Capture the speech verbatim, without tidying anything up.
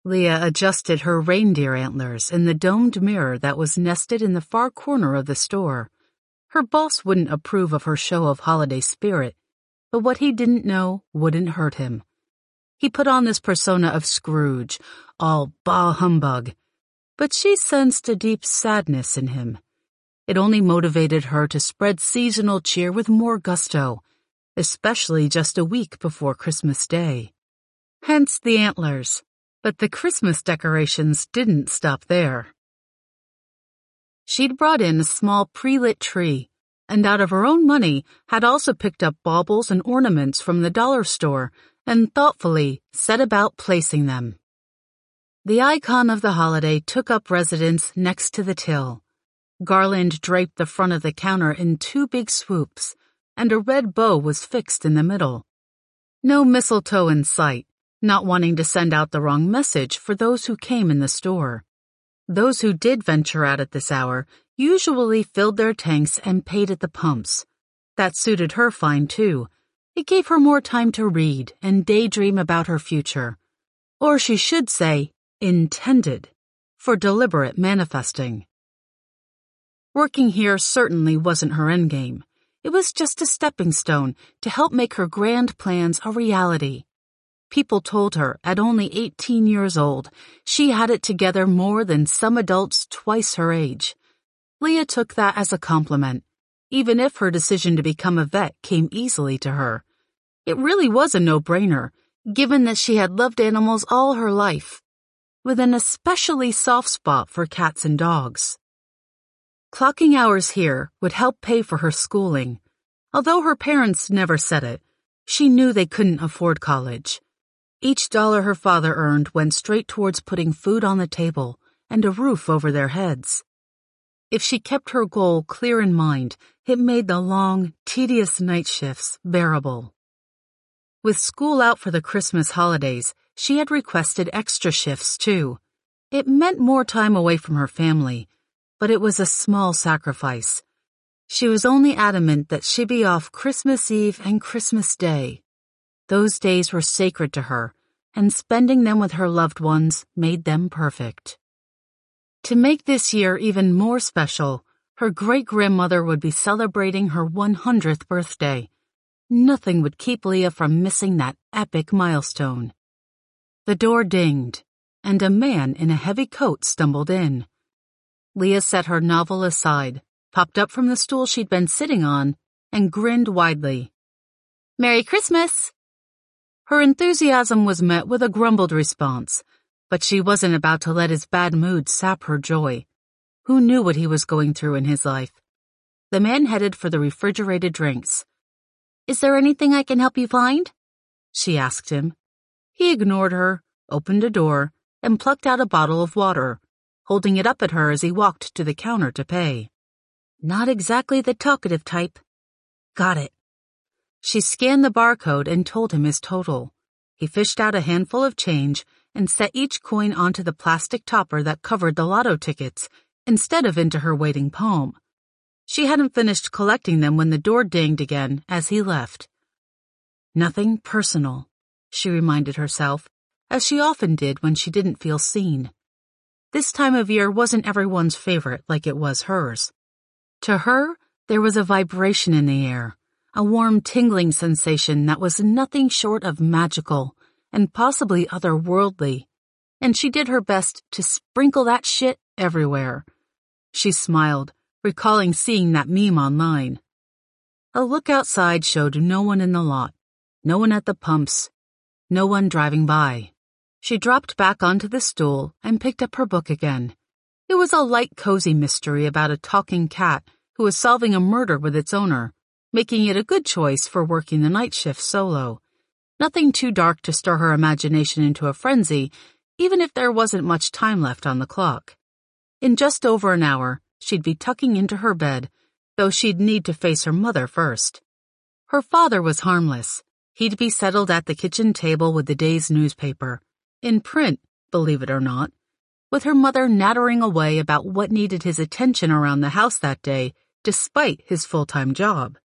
Leah adjusted her reindeer antlers in the domed mirror that was nested in the far corner of the store. Her boss wouldn't approve of her show of holiday spirit, but what he didn't know wouldn't hurt him. He put on this persona of Scrooge, all bah humbug, but she sensed a deep sadness in him. It only motivated her to spread seasonal cheer with more gusto, especially just a week before Christmas Day. Hence the antlers, but the Christmas decorations didn't stop there. She'd brought in a small pre-lit tree, and out of her own money had also picked up baubles and ornaments from the dollar store and thoughtfully set about placing them. The icon of the holiday took up residence next to the till. Garland draped the front of the counter in two big swoops, and a red bow was fixed in the middle. No mistletoe in sight, not wanting to send out the wrong message for those who came in the store. Those who did venture out at this hour usually filled their tanks and paid at the pumps. That suited her fine, too. It gave her more time to read and daydream about her future. Or she should say, intended, for deliberate manifesting. Working here certainly wasn't her endgame. It was just a stepping stone to help make her grand plans a reality. People told her, at only eighteen years old, she had it together more than some adults twice her age. Leah took that as a compliment, even if her decision to become a vet came easily to her. It really was a no-brainer, given that she had loved animals all her life, with an especially soft spot for cats and dogs. Clocking hours here would help pay for her schooling. Although her parents never said it, she knew they couldn't afford college. Each dollar her father earned went straight towards putting food on the table and a roof over their heads. If she kept her goal clear in mind, it made the long, tedious night shifts bearable. With school out for the Christmas holidays, she had requested extra shifts too. It meant more time away from her family, but it was a small sacrifice. She was only adamant that she be off Christmas Eve and Christmas Day. Those days were sacred to her, and spending them with her loved ones made them perfect. To make this year even more special, her great-grandmother would be celebrating her one hundredth birthday. Nothing would keep Leah from missing that epic milestone. The door dinged, and a man in a heavy coat stumbled in. Leah set her novel aside, popped up from the stool she'd been sitting on, and grinned widely. "Merry Christmas!" Her enthusiasm was met with a grumbled response, but she wasn't about to let his bad mood sap her joy. Who knew what he was going through in his life? The man headed for the refrigerated drinks. "Is there anything I can help you find?" she asked him. He ignored her, opened a door, and plucked out a bottle of water, holding it up at her as he walked to the counter to pay. "Not exactly the talkative type." "Got it." She scanned the barcode and told him his total. He fished out a handful of change and set each coin onto the plastic topper that covered the lotto tickets, instead of into her waiting palm. She hadn't finished collecting them when the door dinged again as he left. Nothing personal, she reminded herself, as she often did when she didn't feel seen. This time of year wasn't everyone's favorite like it was hers. To her, there was a vibration in the air, a warm tingling sensation that was nothing short of magical and possibly otherworldly, and she did her best to sprinkle that shit everywhere. She smiled, recalling seeing that meme online. A look outside showed no one in the lot, no one at the pumps, no one driving by. She dropped back onto the stool and picked up her book again. It was a light, cozy mystery about a talking cat who was solving a murder with its owner, making it a good choice for working the night shift solo. Nothing too dark to stir her imagination into a frenzy, even if there wasn't much time left on the clock. In just over an hour, she'd be tucking into her bed, though she'd need to face her mother first. Her father was harmless. He'd be settled at the kitchen table with the day's newspaper, in print, believe it or not, with her mother nattering away about what needed his attention around the house that day, despite his full-time job.